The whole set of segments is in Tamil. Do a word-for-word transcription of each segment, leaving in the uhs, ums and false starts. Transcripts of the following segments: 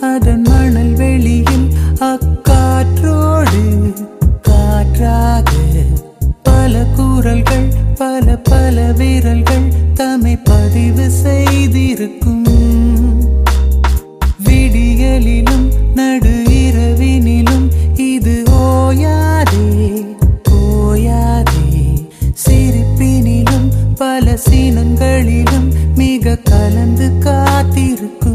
அதன் மணல் வெளியில் அக்காற்றோடு காற்றாக பல குரல்கள் பல பல விரல்கள் தம்மை பதிவு செய்திருக்கும். விடியலிலும் நடு இரவினிலும் இது ஓயாதே ஓயாதே. சிரிப்பினிலும் பல சீனங்களிலும் மிக கலந்து காத்திருக்கும்.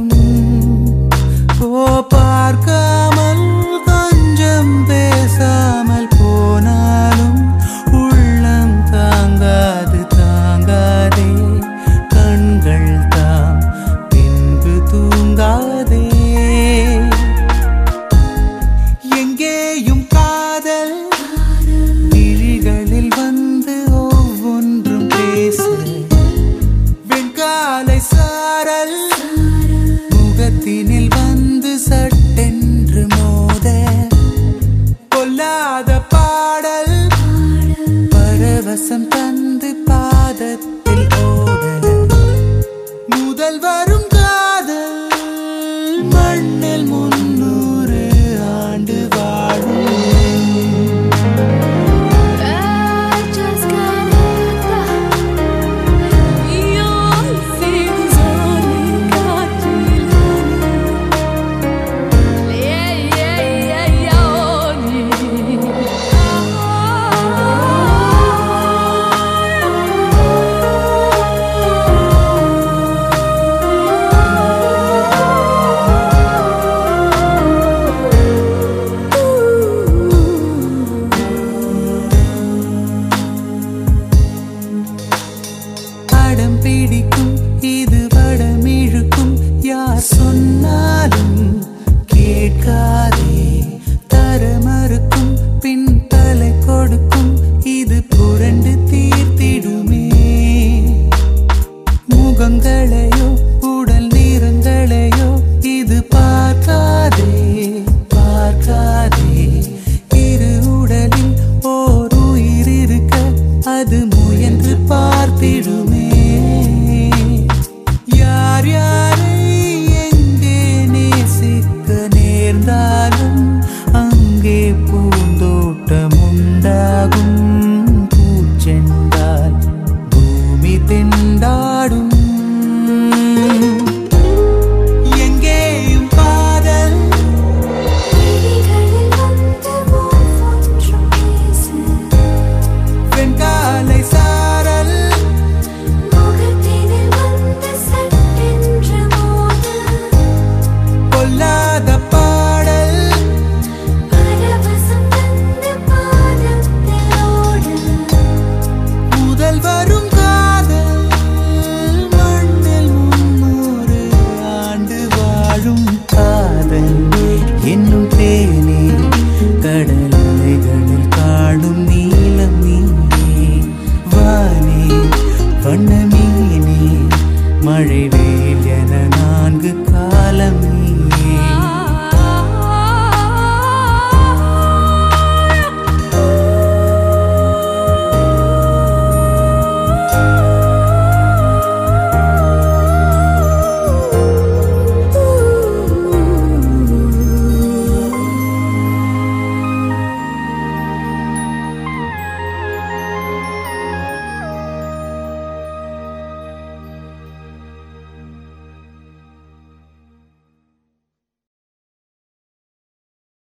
ஓ பார்க்காமல் கொஞ்சம் பேசாமல் போனாலும் உள்ளம் தாங்காது தாங்காதே. கண்கள் தாம் பின்பு தூங்காதே. எங்கேயும் காதல் விழிகளில் வந்து ஒவ்வொன்றும் பேச. வெண்காலை சாரல் முகத்தினில் வந்து சட்டென்று மோத. பொல்லாத பாடல் பரவசம் தந்து பாதத்தில் ஓட. முதல் வரும் காதல் மண்ணில் முன்னூறு ஆண்டு வாழும். படம் பிடிக்கும் இது படம் இழுக்கும். யார் சொன்னாலும் கேட்காதே. தர மறுக்கும் பின் தலை கொடுக்கும். இது புரண்டு தீர்த்திடுமே. முகங்களையோ உடல் நிறங்களையோ இது பார்க்காதே பார்க்காதே. இரு உடலில் ஓர் உயிர் இருக்க அது முயன்று பார்த்திடுமே. யார் யாரை எங்கே நேசிக்க நேர்ந்தார்